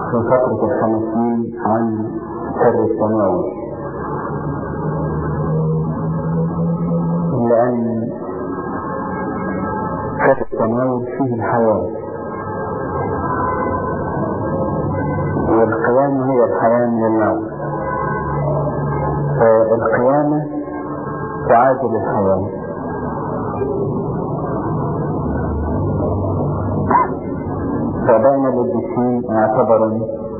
في فترة ال50 عن سر التناول، لأن سر التناول فيه الحياة، والقيامة هي الحياة من الموت، فالقيامة تعادل الحياة. فبين القديسين اعتبروا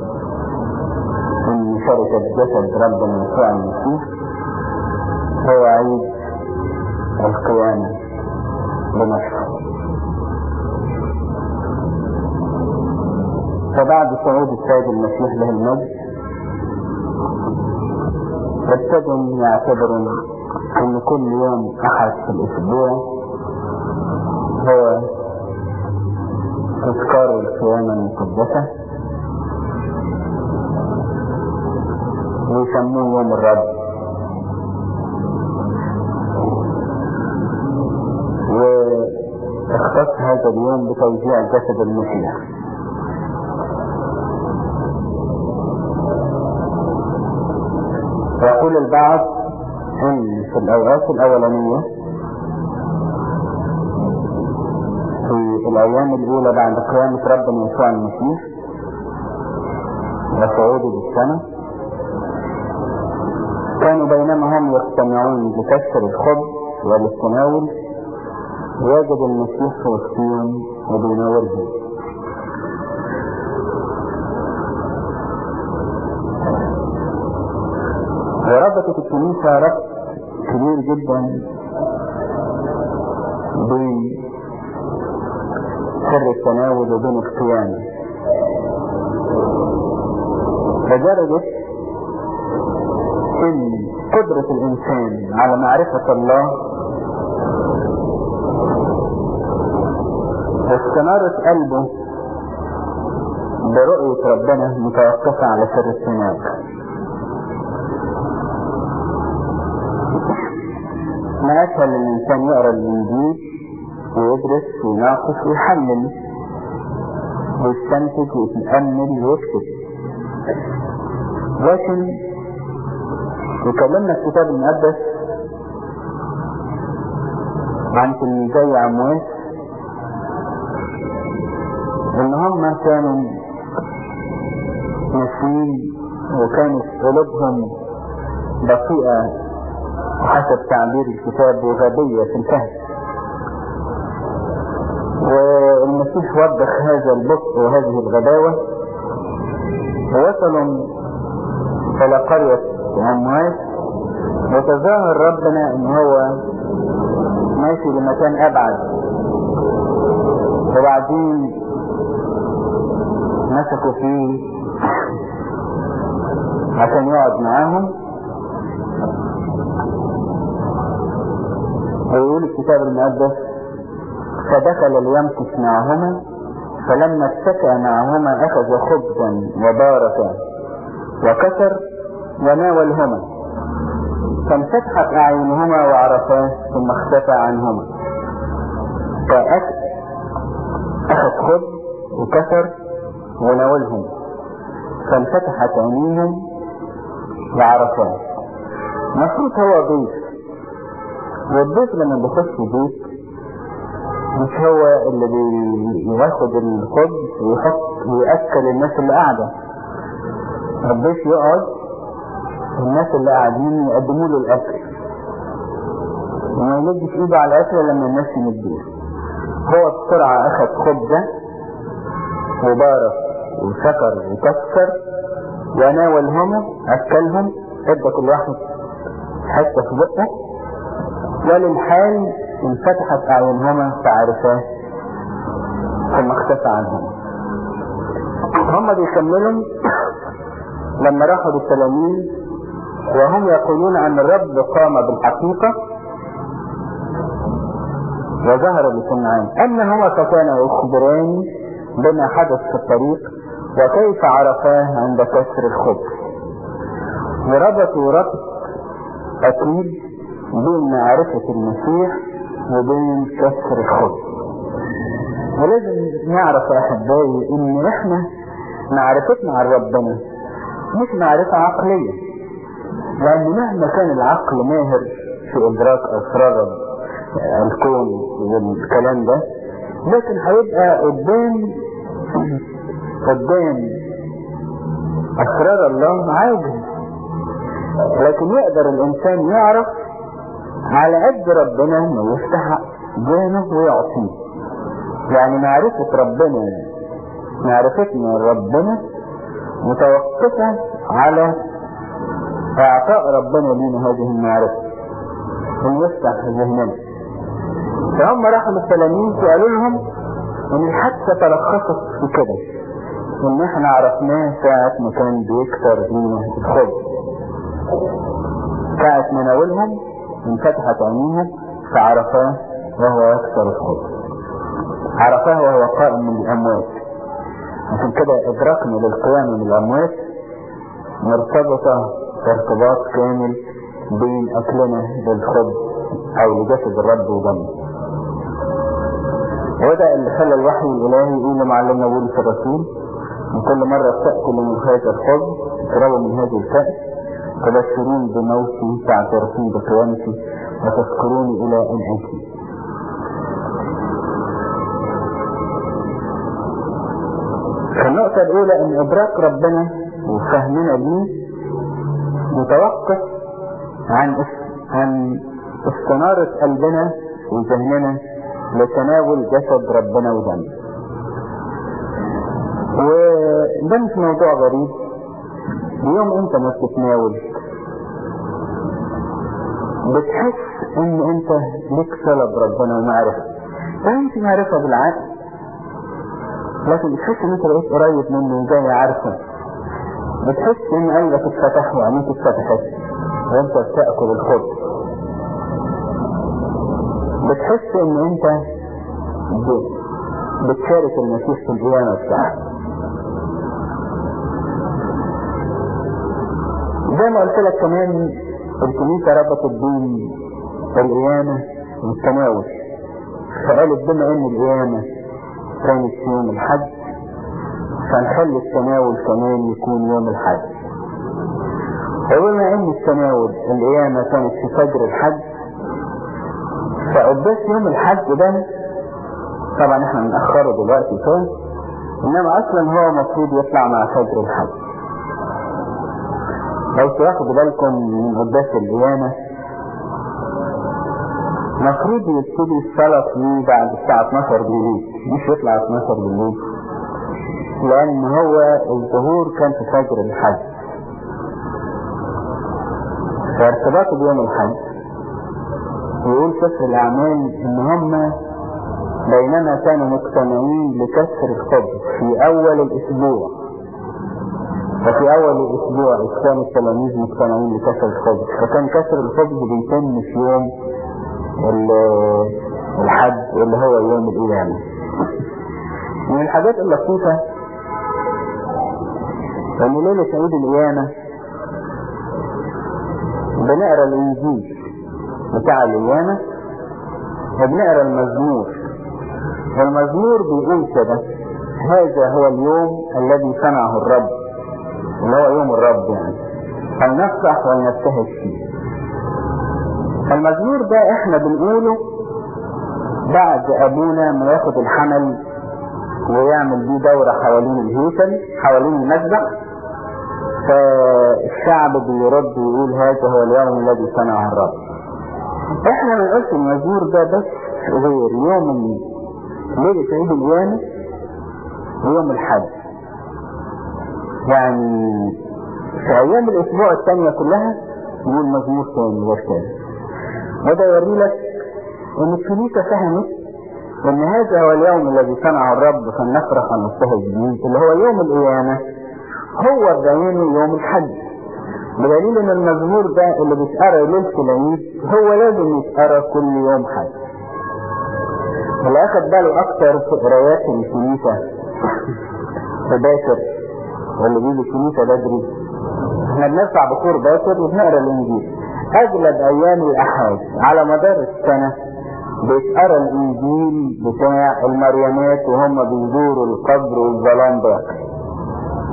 ان شركة جسد ربنا يسوع المسيح هو عيد القيامة بنفسه. فبعد صعود السيد المسيح له المجد ابتدوا يعتبروا ان كل يوم احد في الاسبوع هو تذكار القيامة المقدسة، ويسموه يوم الرب، واختص هذا اليوم بتوزيع جسد المسيح. يقول البعض ان في الاوقات الاولانية في الايام الاولى بعد قيامة ربنا يسوع المسيح وصعوده بالسماء كانوا بينما هم يجتمعون بكسر الخبز والتناول يجد المسيح في وسطهم وبيناولهم. وربطت الكنيسة ربط كبير جدا بين سر التناول وبين القيامة، لدرجة ان قدرة الانسان على معرفة الله واستنارة قلبه برؤية ربنا متوقفة على سر التناول. ما أسهل الإنسان يقرأ الإنجيل ويدرس ويناقش ويحلل ويستنتج ويتأمل ويكتب، لكن يكلمنا الكتاب المقدس عن تلميذي عمواس إن هم كانوا ناسين وكانت قلوبهم بطيئة حسب تعبير الكتاب وغبية في الفهم، والمسيح وضح هذا البطء وهذه الغباوة ووصلوا إلى قرية عمواس، وتظاهر ربنا ان هو ماشي لمكان ابعد، وبعدين مسكوا فيه عشان يقعد معاهم. ويقول الكتاب المقدس فدخل ليمكث معهما، فلما اتكأ معهما اخذ خبزا وبارك وكسر وناولهما، فانفتحت اعينهما وعرفاه ثم اختفى عنهما. فاخذ خبز وكسر وناولهم فانفتحت عينيهم وعرفاه. مفروض هو ضيف، والضيف لما بيخش بيت مش هو اللي بياخد الخبز ويحط ويأكل الناس اللي قاعدة. الضيف يقعد الناس اللي قاعدين يقدموا له الاكل وما يمدش ايده على الاكل لما الناس يمدوه. هو بسرعة اخذ خبزة وبارك وشكر وكسر وناولهم اكلهم، ادى كل واحد حتة في بقه، وللحال انفتحت اعينهما فعرفاه ثم اختفى عنهم. هم بيكملوا لما راحوا للتلاميذ وهم يقولون ان الرب قام بالحقيقة وظهر لسمعان انهما فكانوا يخبران بما حدث في الطريق وكيف عرفاه عند كسر الخبز. وربطوا ربط اكيد بين معرفة المسيح وبين كسر الخبز. ولازم نعرف يا احبائي ان احنا معرفتنا عن ربنا مش معرفة عقلية، لأن مهما كان العقل ماهر في إدراك أسرار الكون والكلام ده، لكن هيبقى قدام أسرار الله عاجز. لكن يقدر الإنسان يعرف على قد ربنا ما يفتح ذهنه ويعطيه. يعني معرفتنا ربنا متوقفة على اعطاء ربنا لنا هذه المعرفة ان يفتح ذهننا. فهم راحوا للتلاميذ وقالوا لهم ان الحادثة تلخصت في كده، ان احنا عرفناه ساعة ما كان بيكسر لنا الخبز. ساعة ما ناولهم انفتحت عينيهم فعرفاه وهو يكسر الخبز، عرفاه وهو قائم من الاموات. عشان كده ادراكنا للقيام من الاموات مرتبطة ارتباط كامل بين اكلنا للخبز او لجسد الرب ودمه. وده اللي خلى الوحي الالهي يقول لمعلمنا بولس الرسول: من كل مرة تأكلوا من هذا الخبز تشربوا من هذه الكأس تبشرون بموتي تعترفون بقيامتي وتذكروني الى ان اتي. النقطة الأولى إن إدراك ربنا وفهمنا ليه متوقف عن استنارة قلبنا وذهننا لتناول جسد ربنا ودمه. وده مش موضوع غريب. اليوم أنت ما بتتناول بتحس إن أنت لك صلة بربنا ومعرفة، مش معرفة بالعقل، لكن بتحس ان انت بقيت قريب منه وجاي عارفه. بتحس ان قلبك اتفتح وعينيك اتفتحت وانت بتاكل الخبز. بتحس ان انت بتشارك المسيح في القيامة بتاعته. زي ما قلت لك كمان الكنيسة ربطت بين القيامة والتناول، فقالت بما ان القيامة كانت في يوم الحج فنخلي التناول كمان يكون يوم الحج. وبما ان التناول القيامة كانت في فجر الحج فقداس يوم الحج ده طبعا احنا بنأخره دلوقتي فين، انما اصلا هو مفروض يطلع مع فجر الحج. لو تاخدوا بالكم من قداس القيامة مفروض يبتدي الصلاة فيه بعد الساعة 12 بالليل، مش يطلع 12 بالليل، لأن هو الظهور كان في فجر الحج. فارتباطه بيوم الحج يقول سفر الأعمال إن هم بينما كانوا مجتمعين لكسر الخبز في أول الأسبوع، وفي أول الأسبوع كان التلاميذ مجتمعين لكسر الخبز، فكان كسر الخبز بيتم في يوم الحج اللي هو يوم القيامة. من الحاجات اللطيفة ان ليلة عيد القيامة بنقرأ الانجيل بتاع القيامة وبنقرأ المزمور، والمزمور بيقول كده: هذا هو اليوم الذي صنعه الرب، اللي هو يوم الرب يعني، فلنفرح ولنبتهج فيه. المزمور ده احنا بنقوله بعد ابونا ما ياخد الحمل ويعمل بيه دورة حوالين الهيكل حوالين المذبح، فالشعب بيرد ويقول هذا هو اليوم الذي صنعه الرب. احنا ما نقولش المزمور ده بس غير يوم ليلة عيد القيامة ويوم الحج، يعني في ايام الاسبوع الثانية كلها نقول مزمور ثاني غير كده. وده يوري لك ان الكنيسة فهمت ان هذا هو اليوم الذي صنعه الرب فلنفرح ونبتهج به، اللي هو يوم القيامة هو بعينه يوم الحج، بدليل ان المزمور ده اللي بيتقرا ليلة العيد هو لازم يتقرا كل يوم حج. اللي اخد باله اكتر في قرايات الكنيسة في باكر واللي بيجي الكنيسة بدري، احنا بنرفع بخور باكر وبنقرا الانجيل. اغلب ايام الاحاد على مدار السنة بيتقرا الانجيل بتاع المريمات وهم بيزوروا القبر والظلام باقي.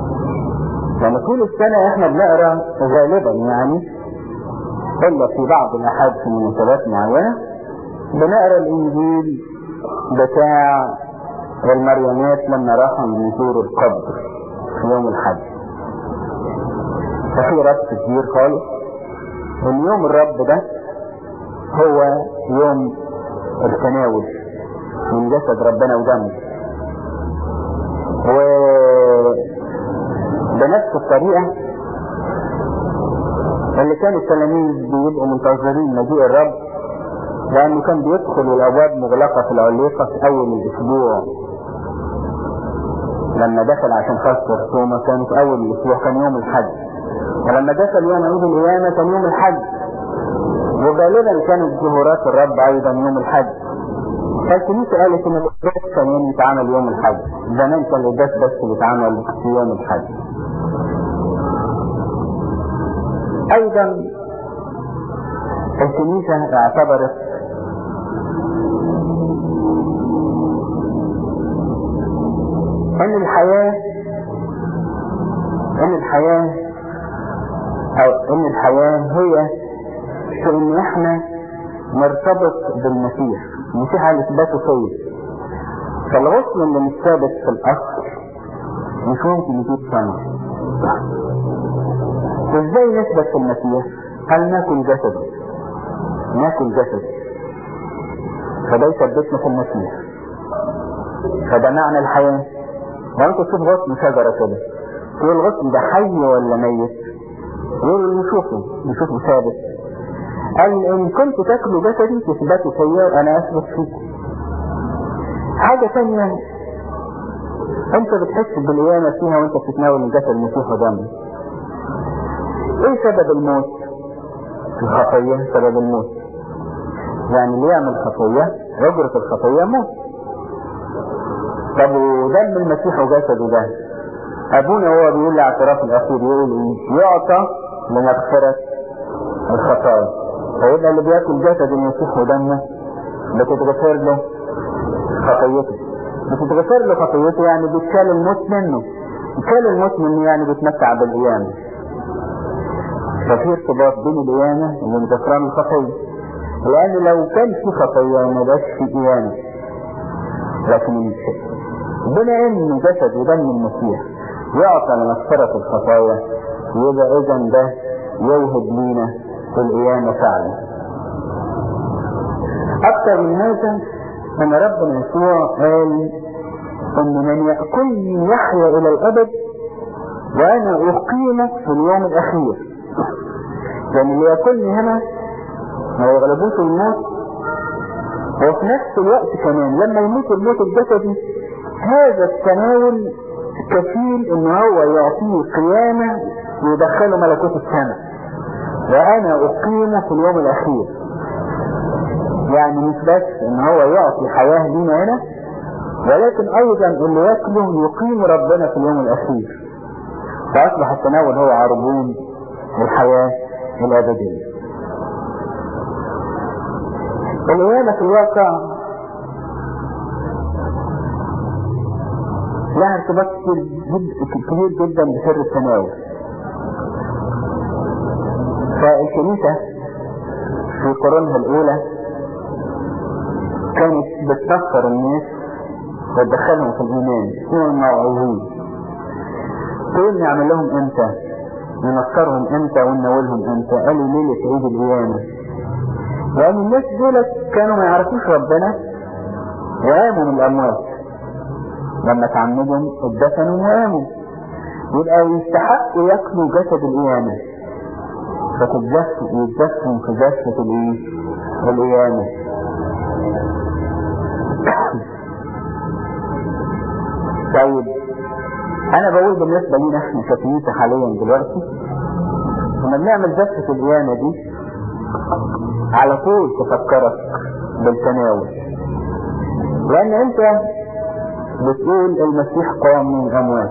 يعني طول السنة احنا بنقرأ غالبا يعني إلا في بعض الأحاد في مناسبات معينة بنقرأ الإنجيل بتاع المريمات لما راحوا يزوروا القبر في يوم الحد. ففي ربط كبير خالص ان يوم الرب ده هو يوم التناول من جسد ربنا ودمه. وبنفس الطريقة اللي كان التلاميذ بيبقوا منتظرين مجيء الرب، لأنه كان بيدخل الأبواب مغلقة في العليقة في أول الأسبوع. لما دخل عشان خاطر توما كان في أول الأسبوع، كان يوم الحد. ولما دخل يوم عيد القيامة كان يوم الحد. وغالبا كانت ظهورات الرب أيضا يوم الحد. فالكنيسة قالت إن القداس كان يتعمل يوم الحد. زمان كان القداس بس بيتعمل في يوم الحد. أيضا الكنيسة اعتبرت ان الحياة هي في ان احنا نرتبط بالمسيح. المسيح على اثباته فيه. فالغصن اللي مش ثابت في الاصل مش ممكن يجيب ثمر. ازاي نثبت في المسيح؟ هل ناكل جسده فده يثبتنا في المسيح. فده معنى الحياة. وانت تشوف غصن شجرة كده، تقول الغصن ده حي ولا ميت؟ يقول نشوفه ثابت. قال ان كنت تاكلوا جسدي تثبتوا فيا وانا اثبت فيكم. حاجة تانية، انت بتحس بالقيامة فيها وانت بتتناول من جسد المسيح ودمه. ايه سبب الموت؟ الخطية سبب الموت. يعني اللي يعمل خطية يجرة الخطية موت. طب ودم المسيح وجسده ده ابونا هو بيقول لي اعتراف الاخير يقول ايه؟ يعطى لمغفرة الخطايا. فيبقى اللي بياكل جسد المسيح ودمه بتتغفر له خطيته. يعني بيتشال الموت منه. يعني بيتمتع بالقيامة. ففي ارتباط بين القيامة وبين غفران الخطية. لان لو كان في خطية ما بقاش في قيامة. لكن بما ان جسد ودم المسيح يعطى لمغفرة الخطايا، يبقى اذا ده يوهب لينا القيامة فعلا. اكثر من هذا ان ربنا يسوع قال ان من يأكلني يحيا الى الابد وانا اقيمه في اليوم الاخير. يعني اللي يأكلني هنا ما يغلبوش الموت، وفي نفس الوقت كمان لما يموت الموت الجسدي هذا التناول كفيل ان هو يعطيه قيامة ويدخله ملكوت السماء. وانا اقيمه في اليوم الاخير. يعني مش بس ان هو يعطي حياة لينا هنا، ولكن ايضا اللي ياكله يقيم ربنا في اليوم الاخير. فاصبح التناول هو عربون الحياة الابدية. القيامة في الواقع لها ارتباط كبير جدا بسر التناول. فالكنيسة في قرونها الاولى كانت بتنصر الناس وتدخلهم في الايمان. اسمهم الموعظين. تقول نعمل لهم امتى؟ ننصرهم امتى ونناولهم امتى؟ قالوا ليلة عيد القيامة. لأن الناس دول كانوا ما يعرفوش ربنا وقاموا من الأموات. لما تعمدهم اتدفنوا وقاموا. يبقى يستحقوا ياكلوا جسد القيامة. يتدفنوا في جسد القيامة. طيب أنا بقول بالنسبة لنا احنا ككنيسة حاليا دلوقتي لما بنعمل جسد القيامة دي على طول تفكرك بالتناول. لان انت بتقول المسيح قام من الاموات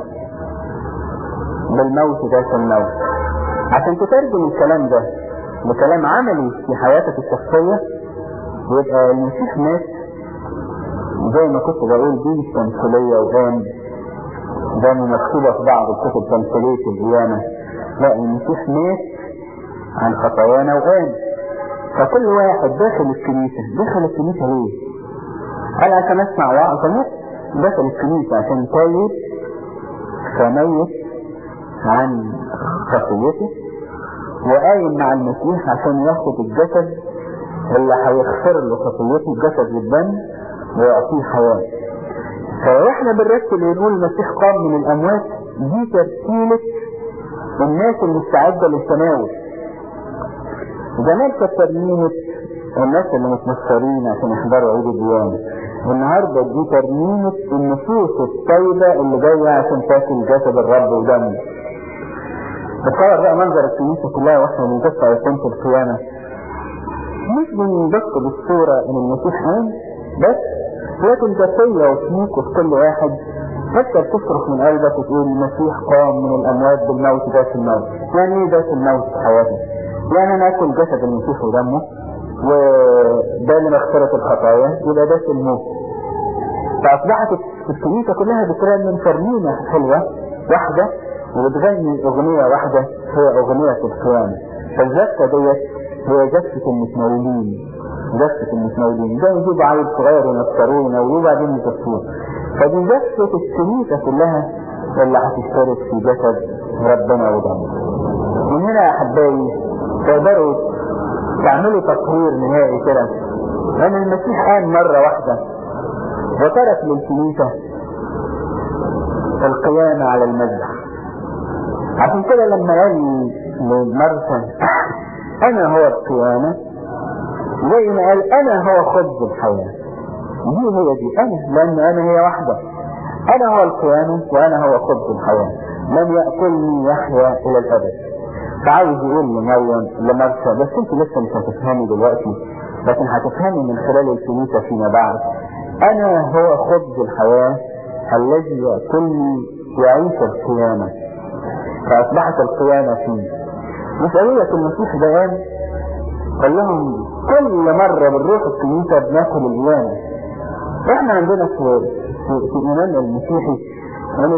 بالموت ذات الموت. عشان تترجم الكلام ده لكلام عملي في حياتك الشخصية يبقى المسيح مات زي ما كنت بقول دي التمثيلية وقام. ده مكتوبة في بعض الكتب تمثيلية القيامة. لا، المسيح مات عن خطايانا وقام. فكل واحد داخل الكنيسة ليه؟ قال عشان اسمع وعظة؟ لا، داخل الكنيسة عشان تايب فميت عن خطيته وقايم مع المسيح عشان ياخد الجسد اللي هيغفر له خطيته، الجسد والدم، ويعطيه حياة. فاحنا بنرتب ونقول المسيح قام من الاموات، دي ترتيلة الناس المستعدة للتناول. زمان كانت ترنيمة الناس اللي متمسرين عشان يحضروا عيد الديانة، والنهاردة دي ترنيمة النفوس الطيبة اللي جاية عشان تاكل جسد الرب ودمه. بتصور بقى منظر الكنيسة كلها واحنا بنبص على سنة القيامة، مش بنبص بالصورة ان المسيح قام بس، لكن جسية وفيك وفي كل واحد حتى بتصرخ من قلبك وتقول المسيح قام من الاموات بالموت ذات الموت. يعني ايه ذات الموت في حياتك؟ يعني انا اكل جسد المسيح ودمه وده لمغفرة الخطايا، يبقى ده الموت. فاصبحت الكنيسة كلها بترنم ترنيمة حلوة واحدة وبتغني اغنية واحدة، هي اغنية القيامة. فالزفة ديت هي زفة المتناولين، زفة المتناولين ده يجيب عيل صغير ونفسروه ونولوه بعدين يزفوه. فدي زفة الكنيسة كلها اللي هتشترك في جسد ربنا ودمه. من هنا يا حبايبي تقدروا تعملوا تقرير نهائي كده ان المسيح قام مرة واحدة وترك للكنيسة القيامة على المذبح. عشان كده لما قال لمرثا انا هو القيامة، زي ما قال انا هو خبز الحياة، دي انا، لان انا هي واحدة، انا هو القيامة وانا هو خبز الحياة، من يأكلني يحيا الى الابد. فعاوز يقول لمريم لمرثا، بس انت لسه مش هتفهمي دلوقتي، لكن هتفهمي من خلال الكنيسة فيما بعد، انا هو خبز الحياة الذي يأكلني يعيش القيامة. فاصبحت القيامة فيه. مسؤولية المسيح ده قال لهم كل مرة بنروح الكنيسة بناكل القيامة. احنا عندنا في ايماننا المسيحي ان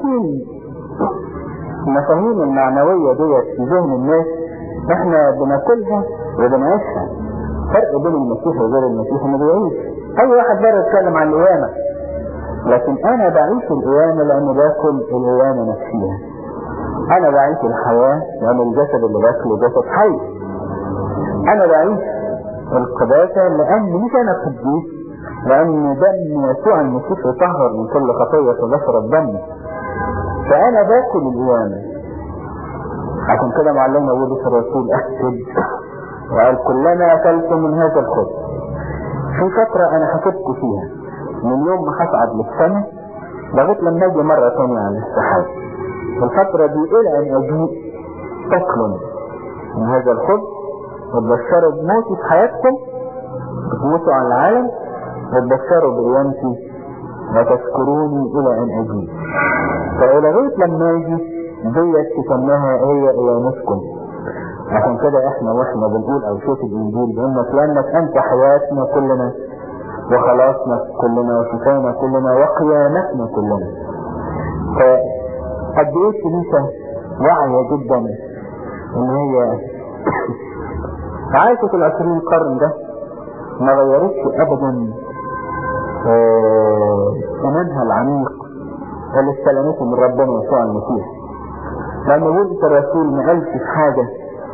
المفاهيم المعنوية ديت في ذهن الناس احنا بناكلها وبنعيشها. فرق بين المسيح وغير المسيح انه بيعيش. اي واحد بره يتكلم عن القيامة، لكن انا بعيش القيامة لانه باكل القيامة نفسها. انا بعيش الحياة لان الجسد اللي باكله جسد حي. انا بعيش القداسة لان مش انا قديس، لان دم يسوع المسيح يطهر من كل خطية تغفر الدم. فانا باكل القيامة. عشان كده معلمنا بولس الرسول اكد وقال كلما اكلتم من هذا الخبز. في فترة انا حسبت فيها من يوم ما هصعد للسماء لغاية لما اجي مرة تانية على السحاب، الفترة دي الى ان اجيء تاكلوا من هذا الخبز وتبشروا بموتي في حياتكم، بتموتوا عن العالم، وتبشروا بقيامتي وتذكروني الى ان اجيء. فلغاية لما اجي ديت تسميها هي قيامتكم. عشان كده احنا واحنا بنقول او شوف الانجيل بانك لانك انت حياتنا كلنا وخلاصنا كلنا وشفانا كلنا وقيامتنا كلنا. فقد ايه الكنيسة واعية جدا ان هي عايشة العشرين قرن ده ما غيرتش ابدا ايمانها العميق اللي استلمته من ربنا يسوع المسيح. لان بولس الرسول ما قالش في حاجة،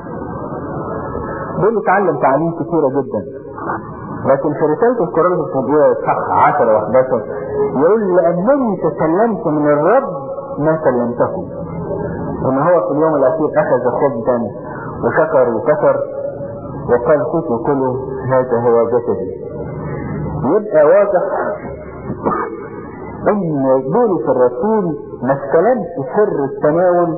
بولس اتعلم تعليم كثيرة جدا، لكن في رسالة الكورنثوس الأولى اصحاح 10 و11 يقول لأنني تسلمت من الرب ما سلمتكم، وان هو في اليوم الأخير أخذ خبزا وشكر وكسر وقال خذوا كلوا هذا هو جسدي. يبقى واضح ان بولس الرسول ما استلمش سر التناول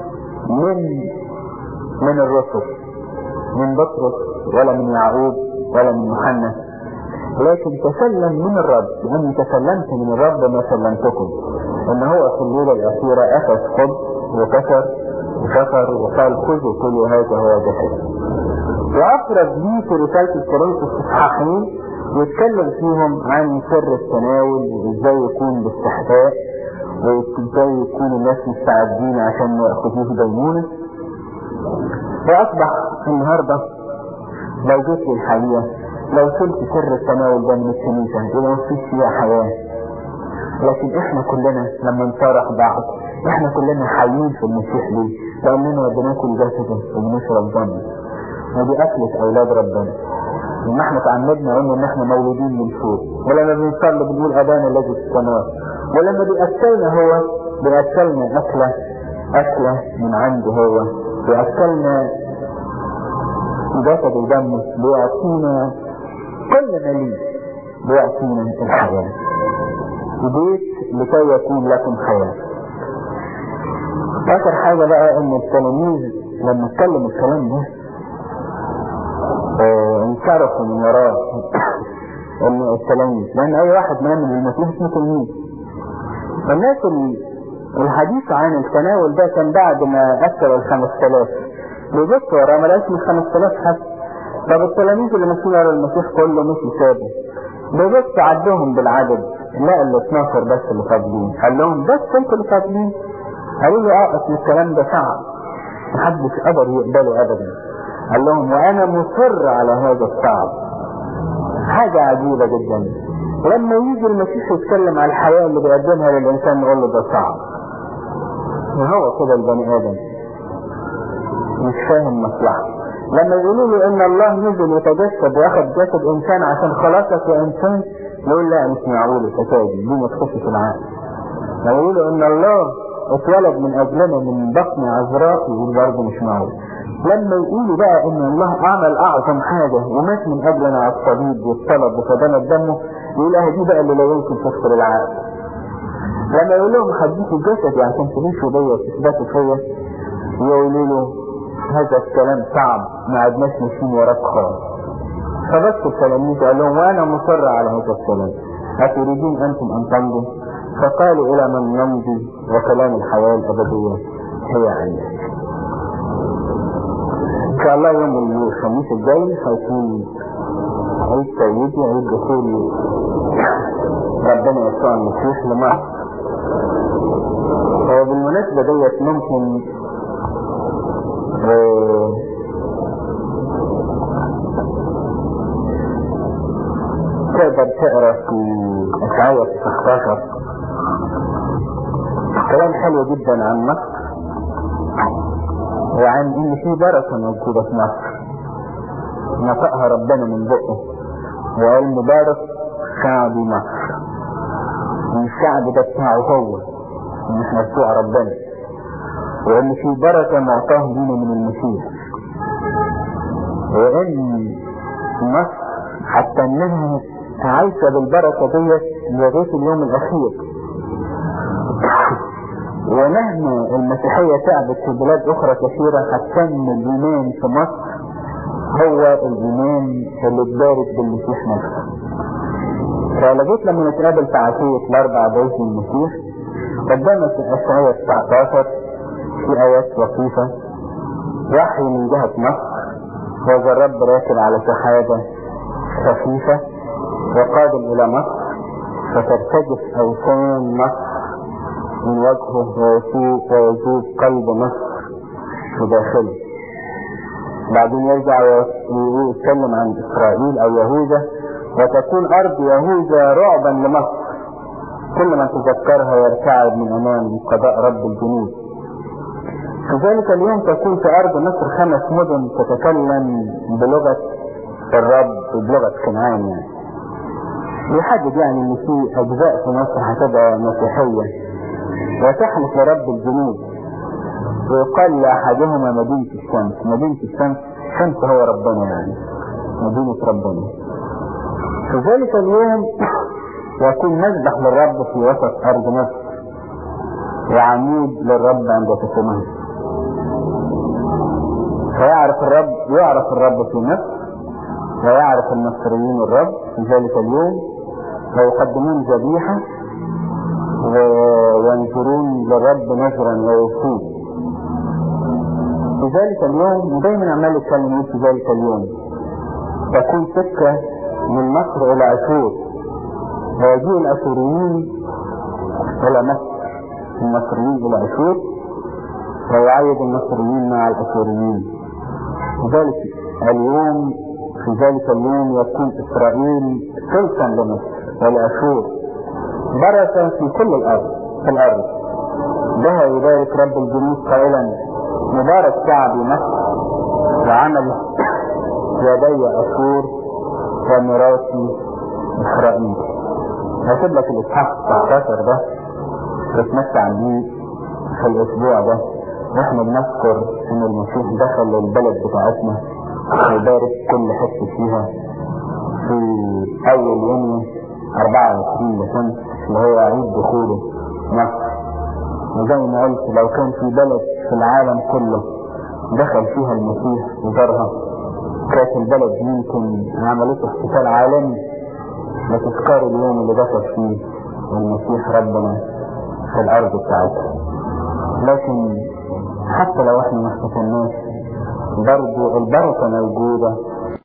من الرسل، من بطرس ولا من يعقوب ولا من يوحنا، لكن تسلم من الرب. لأني تسلمت من الرب ما سلمتكم، ان هو في الليلة الأخيرة أخذ خبز وكسر وشكر وقال خذوا كلوا هذا هو جسدي. وأفرد لي في رسالة الكورنثوس اصحاحين يتكلم فيهم عن سر التناول وازاي يكون باستحقاق، وازاي يكون الناس مستعدين عشان يأخذوه دينونة. فأصبح النهاردة لو جيت للحقيقة لو شلت سر التناول ده من الكنيسة يبقى مفيش فيها حياة. لكن احنا كلنا لما نفارق بعض احنا كلنا حيين في المسيح ليه؟ لأننا بناكل جسده وبنشرب دمه، ودي أكلة أولاد ربنا. لما احنا تعمدنا ان احنا مولودين من فوق، ولما بنصلي بنقول أبانا الذي في السماوات، ولما بيأكلنا هو بيأكلنا أكلة من عنده هو، بيأكلنا جسد ودمه، بيعطينا كل ما ليه، بيعطينا الحياة. وبيت لكي يكون لكم حياة. آخر حاجة بقى ان التلاميذ لما اتكلم الكلام ده انصرفوا من وراه ان التلاميذ، لان اي واحد من المسيح اسمه تلميذ. الناس الحديث عن التناول ده كان بعد ما اكل 5000 بيبص وراه ما لقاش من 5000 حتى. طب التلاميذ اللي ماشيين ورا المسيح كله مش سابه، بيبص عدهم بالعدد لا اللي 12 بس اللي فاضلين. قال لهم بس انتوا اللي فاضلين؟ قالوا له اصل الكلام ده صعب محدش قدر يقبله ابدا. قال لهم وانا مصر على هذا الصعب. حاجة عجيبة جدا لما يجي المسيح يتكلم على الحياة اللي بيقدمها للإنسان نقول له ده صعب. وهو كده البني آدم مش فاهم مصلحة. لما يقولوا له ان الله نزل وتجسد واخد جسد انسان عشان خلاصك يا انسان يقول لا مش معقول الحكاية دي ما تخش في العقل. لما يقولوا ان الله اتولد من اجلنا من بطن عذراء يقول برضه مش معقول. لما يقولوا بقى ان الله اعمل اعظم حاجة ومات من اجلنا على الصليب والصلب وفدانا دمه يقول دي بقى اللي لا يمكن تدخل العقل. لما يقول لهم هديكوا الجسد عشان تعيشوا بيا وتثبتوا فيا يقولوا له هذا الكلام صعب ما عدناش ماشيين وراك خالص. فبس التلاميذ قال لهم وانا مصر على هذا الكلام اتريدون انتم ان تمضوا؟ فقالوا الى من نمضي وكلام الحياة الابدية هي عندك. ان شاء الله يوم الخميس الجاي هيكون عيد سيدي عيد دخول ربنا يسوع المسيح لمصر. وبالمناسبة ديت ممكن تقدر تقرأ في إشعياء 19 كلام حلو جدا عن مصر وعن ان في بركة موجودة في مصر نطقها ربنا من بقه وقال مبارك شعب مصر. الشعب ده بتاعه هو احنا بتوع ربنا، وان في بركة معطاه لنا من المسيح، وان مصر حتى انها عايشة بالبركة ديت لغاية اليوم الاخير. ومهما المسيحية تعبت في بلاد اخرى كثيرة هتكمل الايمان في مصر هو الايمان اللي اتبارك بالمسيح نفسه. فلغاية لما نتقابل في عشية الاربع بيت المسيح قدامك اشعياء 19 في ايات لطيفة. وحي من جهة مصر وذا الرب راكب على سحابة خفيفة وقادم الى مصر فترتجف اوثان مصر من وجهه ويذوب قلب مصر وداخله. بعدين يرجع ويتكلم عن اسرائيل او يهوذا وتكون ارض يهوذا رعبا لمصر كل من تذكرها يرتعد من امام قضاء رب الجنود. في ذلك اليوم تكون في ارض مصر 5 مدن تتكلم بلغة الرب وبلغة كنعان. يحدد يعني ان في اجزاء في مصر هتبقى مسيحية وتحلف لرب الجنود ويقال لأحدهما مدينة الشمس. مدينة الشمس شمس هو ربنا يعني مدينة ربنا. في ذلك اليوم يكون مذبح للرب في وسط أرض مصر وعمود للرب عند تسمه. فيعرف الرب في مصر ويعرف المصريين الرب في ذلك اليوم ويقدمون ذبيحة وينظرون للرب نظرا ويوفون. في ذلك اليوم ودايما عمال يتكلم في ذلك اليوم تكون سكة من مصر الى اشور ويجيء الاشوريين الى مصر المصريين إلى أشور ويعيد المصريين مع الأشوريين. لذلك اليوم في ذلك اليوم يكون إسرائيل ثلثا لمصر ولأشور بركة في كل الأرض بها يبارك رب الجنود قائلا مبارك شعبي مصر وعمل يدي أشور وميراثي إسرائيل. هسيب لك الإصحاح 19 ده تتمتع بيه في الأسبوع ده، واحنا بنذكر إن المسيح دخل للبلد بتاعتنا ويبارك كل حتة فيها في أول يوم 24 ديسمبر اللي هو عيد دخوله مصر. وزي ما قلت لو كان في بلد في العالم كله دخل فيها المسيح وزارها كانت البلد يمكن عملته احتفال عالمي لتذكار اليوم اللي دخل فيه المسيح ربنا في الأرض بتاعتها. لكن حتى لو احنا ما احتفلناش برضو البركة موجودة